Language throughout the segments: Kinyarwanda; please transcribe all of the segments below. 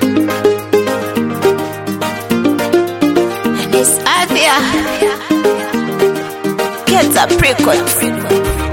Miss Avia, get a prequel.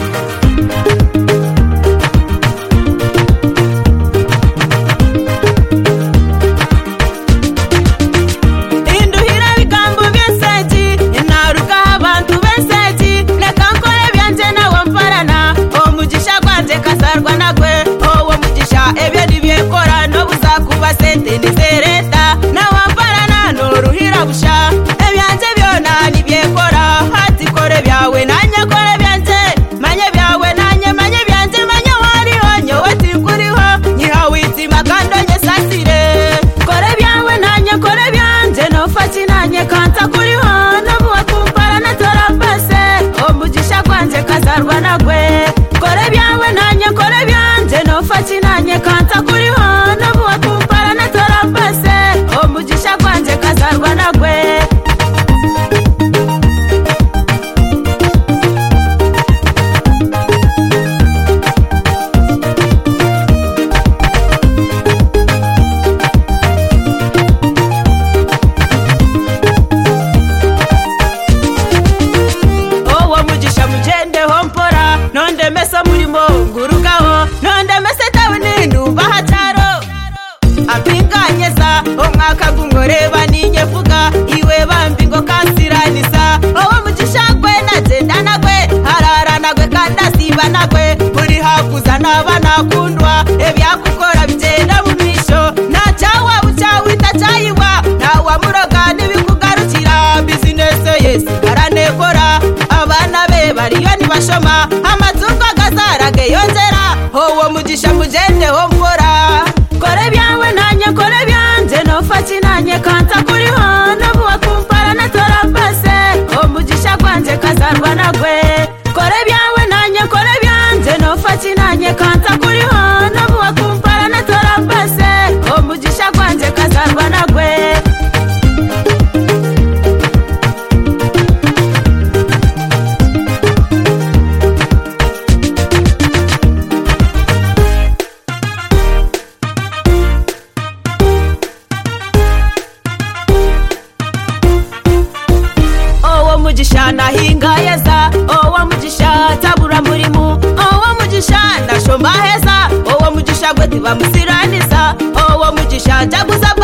Kanta kuri hano buwa kumpara na torapase omugisha gwanje kazarwa nagwe kore byawe nanye kore byanje no fati nanye kanta kuri hano buwa kumpara na torapase omugisha gwanje kazarwa nagwe nonde mesa murimo ngurugaho nonde mese tawe nindu bahataro apinganyeza omwaka gumoreba ninye vuga iwe bambi ngo kansiranisa owo mugisha gwe nagenda nagwe harara nagwe kandasiba nagwe muri hakuza nabana kundwa ebyakukora bigenda mu misho nacawa ucawita cayiwa nawa muroga nibikugarukira business yesi garanekora abana be bariyo nibashoma owo mugisha mugende ho mvura kore byawe nanye kore byanje no fati nanye kanta kuri hano buwa kumpara na torapase omugisha gwanje kazarwa nagwe kore byawe nanye kore byanje no fati nanye kanta kuri hano buwa kumpara na torapase omugisha gwanje kazarwa nagwe mugisha nahinga yeza owo mugisha tabura murimu owo mugisha ndashomba heza owo mugisha gwe tibamusiraniza owo mugisha jaguza